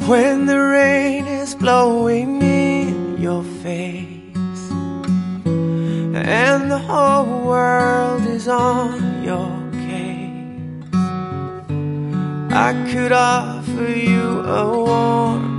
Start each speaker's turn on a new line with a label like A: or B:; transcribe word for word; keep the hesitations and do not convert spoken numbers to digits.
A: when the rain is blowing in your face and the whole world is on your case, I could offer you a warm